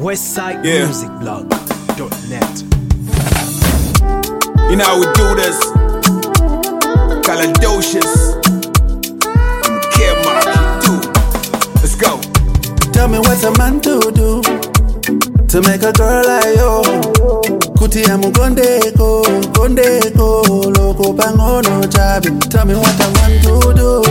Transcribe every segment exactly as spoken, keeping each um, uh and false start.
Westside Yeah. Music Blog dot net. You know how we do this. Caladocious. I'm Care Mark, you do. Let's go. Tell me what's a man to do to make a girl like you. Kuti ya mukondeko, kondeko, loko pangono chabi. Tell me what I want to do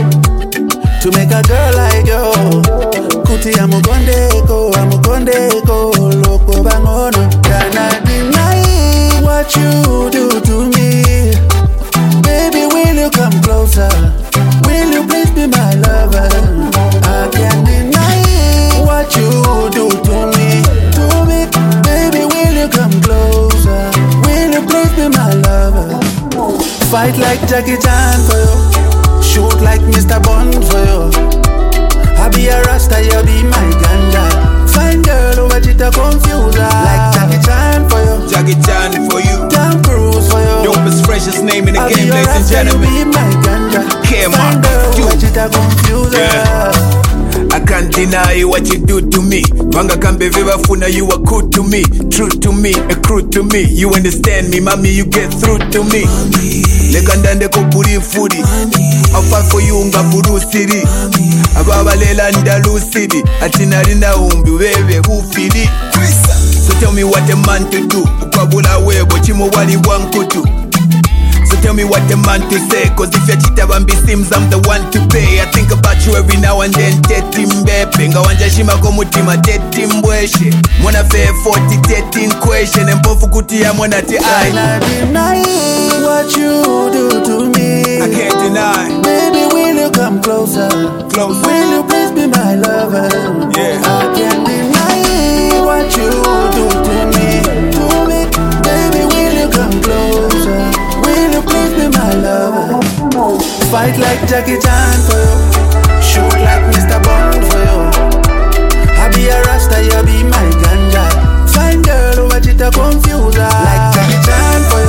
to make a girl like you. Kuti ya mukondeko, amukondeko, loko pangono. Can I deny what you do to me? Baby, will you come closer? Will you please be my lover? I can't deny what you do to me. To me, baby, will you come closer? Will you please be my lover? Fight like Jackie Chan for you. Shoot like Mister Bond for you. I be a Rasta, you be my ganja. Fine girl over Chita confuser. Like Jackie Chan for you. Jackie Chan for you. Tom Cruise for you. Dopest, freshest name in the I game, be a ladies and Rasta, gentlemen. you be my ganja. Care Fine Mark, girl you. over Chita confuser. Yeah. I can't deny what you do to me. Vanga kambe viva funa, you are cool to me. True to me, a crew to me. You understand me, mommy, you get through to me. Lekandande ko buri furi. I'll fight for you nga buru city. Ababa lela nda lucidi. Atina rinda umbi wewe ufili. So tell me what a man to do. Ukabula webo chimo wali wankutu. So tell me what a man to say. Cause if you cheat bambi seems I'm the one to pay. I think about you every now and then. Teti mbepe nga wanja shima komutima teti mbweshe. Mwana fair forty thirteen question. Mpofu kutia mwana ti I. Can I deny what you do to me? I can't deny. Baby, will you come closer? Closer. Will you please be my lover? Yeah. I can't deny what you do to me. To me, baby, will you come closer? Will you please be my lover? Fight like Jackie Chan for you. Shoot like Mister Bond for you. I be a Rasta, you be my ganja. Fine girl over Chita confuser. Like Jackie Chan for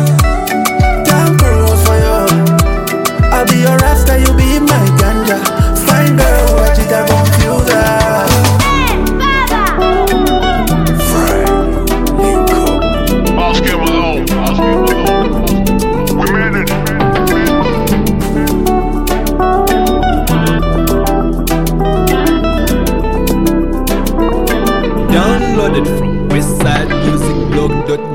you. Tom Cruise for you. I be your Rasta, you be my ganja. Fine girl over Chita confuser. Oscar Malone. Oscar Malone. We made it. Downloaded from Westside Music Blog dot net.